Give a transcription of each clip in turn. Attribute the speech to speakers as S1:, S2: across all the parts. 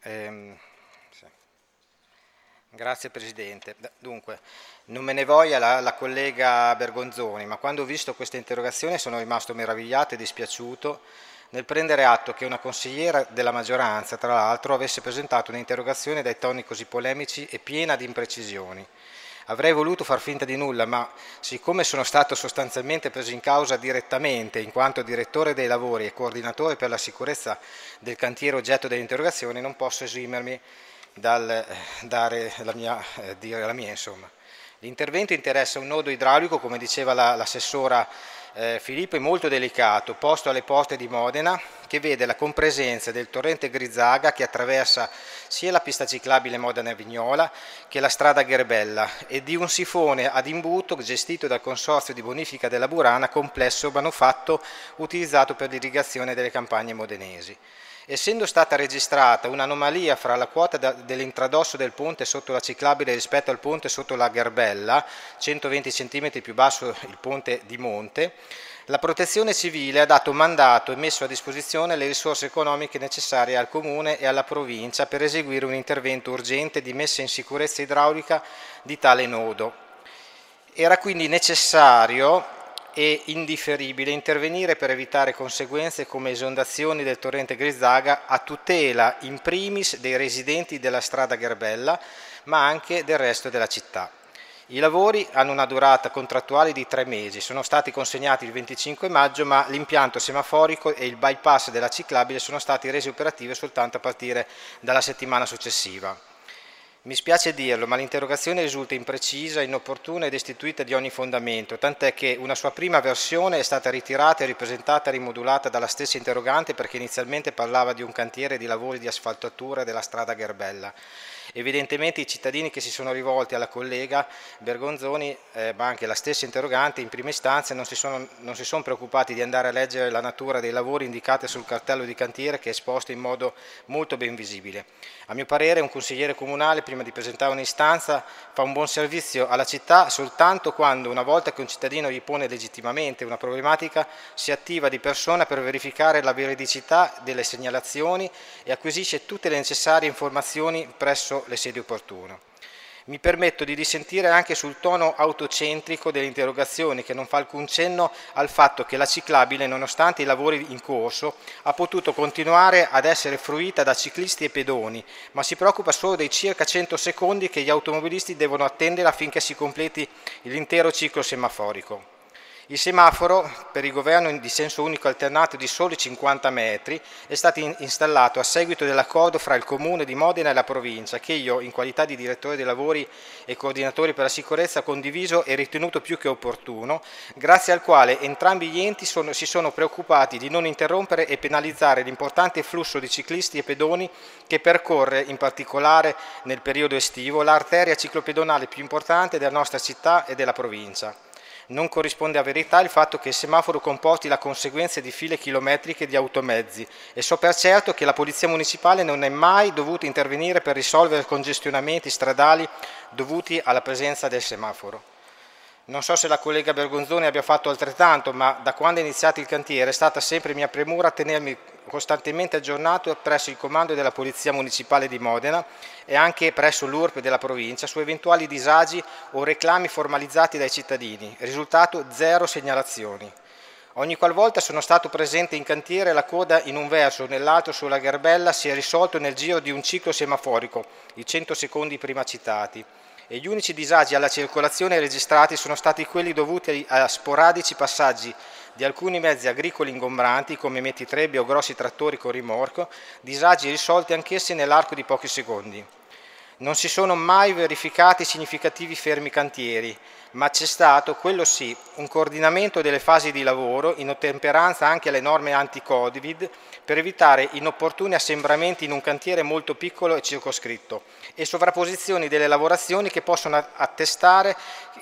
S1: Sì. Grazie Presidente. Dunque, non me ne voglia la collega Bergonzoni, ma quando ho visto questa interrogazione sono rimasto meravigliato e dispiaciuto nel prendere atto che una consigliera della maggioranza, tra l'altro, avesse presentato un'interrogazione dai toni così polemici e piena di imprecisioni. Avrei voluto far finta di nulla, ma siccome sono stato sostanzialmente preso in causa direttamente in quanto direttore dei lavori e coordinatore per la sicurezza del cantiere oggetto dell'interrogazione, non posso esimermi dal dire la mia, insomma. L'intervento interessa un nodo idraulico, come diceva l'assessora Filippo, è molto delicato, posto alle porte di Modena, che vede la compresenza del torrente Grizzaga che attraversa sia la pista ciclabile Modena-Vignola che la strada Gherbella e di un sifone ad imbuto gestito dal Consorzio di Bonifica della Burana, complesso manufatto utilizzato per l'irrigazione delle campagne modenesi. Essendo stata registrata un'anomalia fra la quota dell'intradosso del ponte sotto la ciclabile rispetto al ponte sotto la Gherbella, 120 cm più basso il ponte di monte, la Protezione Civile ha dato mandato e messo a disposizione le risorse economiche necessarie al Comune e alla Provincia per eseguire un intervento urgente di messa in sicurezza idraulica di tale nodo. Era quindi necessario e indifferibile intervenire per evitare conseguenze come esondazioni del torrente Grizzaga a tutela in primis dei residenti della strada Gherbella, ma anche del resto della città. I lavori hanno una durata contrattuale di 3 mesi, sono stati consegnati il 25 maggio, ma l'impianto semaforico e il bypass della ciclabile sono stati resi operativi soltanto a partire dalla settimana successiva. Mi spiace dirlo, ma l'interrogazione risulta imprecisa, inopportuna e destituita di ogni fondamento, tant'è che una sua prima versione è stata ritirata e ripresentata e rimodulata dalla stessa interrogante perché inizialmente parlava di un cantiere di lavori di asfaltatura della strada Gherbella. Evidentemente i cittadini che si sono rivolti alla collega Bergonzoni, ma anche la stessa interrogante, in prima istanza non si sono preoccupati di andare a leggere la natura dei lavori indicate sul cartello di cantiere che è esposto in modo molto ben visibile. A mio parere un consigliere comunale prima di presentare un'istanza fa un buon servizio alla città soltanto quando, una volta che un cittadino gli pone legittimamente una problematica, si attiva di persona per verificare la veridicità delle segnalazioni e acquisisce tutte le necessarie informazioni presso le sedi opportune. Mi permetto di dissentire anche sul tono autocentrico delle interrogazioni, che non fa alcun cenno al fatto che la ciclabile, nonostante i lavori in corso, ha potuto continuare ad essere fruita da ciclisti e pedoni, ma si preoccupa solo dei circa 100 secondi che gli automobilisti devono attendere affinché si completi l'intero ciclo semaforico. Il semaforo, per il governo di senso unico alternato di soli 50 metri, è stato installato a seguito dell'accordo fra il Comune di Modena e la Provincia, che io, in qualità di direttore dei lavori e coordinatore per la sicurezza, ho condiviso e ritenuto più che opportuno, grazie al quale entrambi gli enti si sono preoccupati di non interrompere e penalizzare l'importante flusso di ciclisti e pedoni che percorre, in particolare nel periodo estivo, l'arteria ciclopedonale più importante della nostra città e della provincia. Non corrisponde a verità il fatto che il semaforo comporti la conseguenza di file chilometriche di automezzi e so per certo che la Polizia Municipale non è mai dovuta intervenire per risolvere congestionamenti stradali dovuti alla presenza del semaforo. Non so se la collega Bergonzoni abbia fatto altrettanto, ma da quando è iniziato il cantiere è stata sempre mia premura tenermi costantemente aggiornato presso il comando della Polizia Municipale di Modena e anche presso l'URP della provincia su eventuali disagi o reclami formalizzati dai cittadini. Risultato: 0 segnalazioni. Ogni qualvolta sono stato presente in cantiere, la coda in un verso o nell'altro sulla Gherbella si è risolto nel giro di un ciclo semaforico, i 100 secondi prima citati, e gli unici disagi alla circolazione registrati sono stati quelli dovuti a sporadici passaggi di alcuni mezzi agricoli ingombranti come mettitrebbie o grossi trattori con rimorchio, disagi risolti anch'essi nell'arco di pochi secondi. Non si sono mai verificati significativi fermi cantieri, ma c'è stato, quello sì, un coordinamento delle fasi di lavoro in ottemperanza anche alle norme anti-Covid per evitare inopportuni assembramenti in un cantiere molto piccolo e circoscritto e sovrapposizioni delle lavorazioni che posso attestare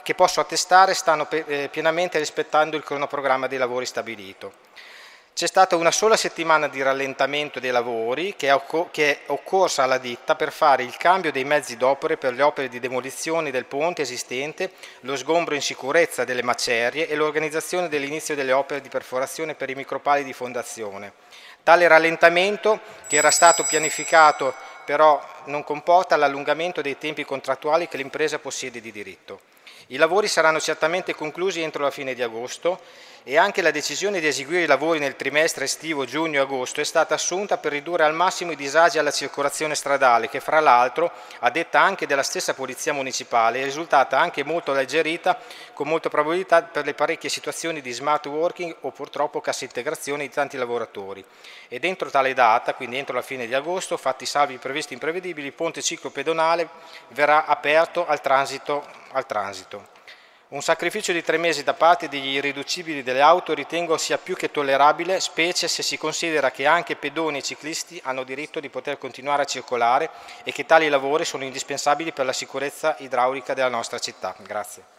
S1: stanno pienamente rispettando il cronoprogramma dei lavori stabilito. C'è stata una sola settimana di rallentamento dei lavori che è occorsa alla ditta per fare il cambio dei mezzi d'opere per le opere di demolizione del ponte esistente, lo sgombro in sicurezza delle macerie e l'organizzazione dell'inizio delle opere di perforazione per i micropali di fondazione. Tale rallentamento, che era stato pianificato però non comporta l'allungamento dei tempi contrattuali che l'impresa possiede di diritto. I lavori saranno certamente conclusi entro la fine di agosto e anche la decisione di eseguire i lavori nel trimestre estivo giugno-agosto è stata assunta per ridurre al massimo i disagi alla circolazione stradale che, fra l'altro, a detta anche della stessa Polizia Municipale, è risultata anche molto alleggerita con molta probabilità per le parecchie situazioni di smart working o purtroppo cassa integrazione di tanti lavoratori. E dentro tale data, quindi entro la fine di agosto, fatti salvi i previsti imprevedibili, il ponte ciclopedonale verrà aperto al transito. Un sacrificio di 3 mesi da parte degli irriducibili delle auto ritengo sia più che tollerabile, specie se si considera che anche pedoni e ciclisti hanno diritto di poter continuare a circolare e che tali lavori sono indispensabili per la sicurezza idraulica della nostra città. Grazie.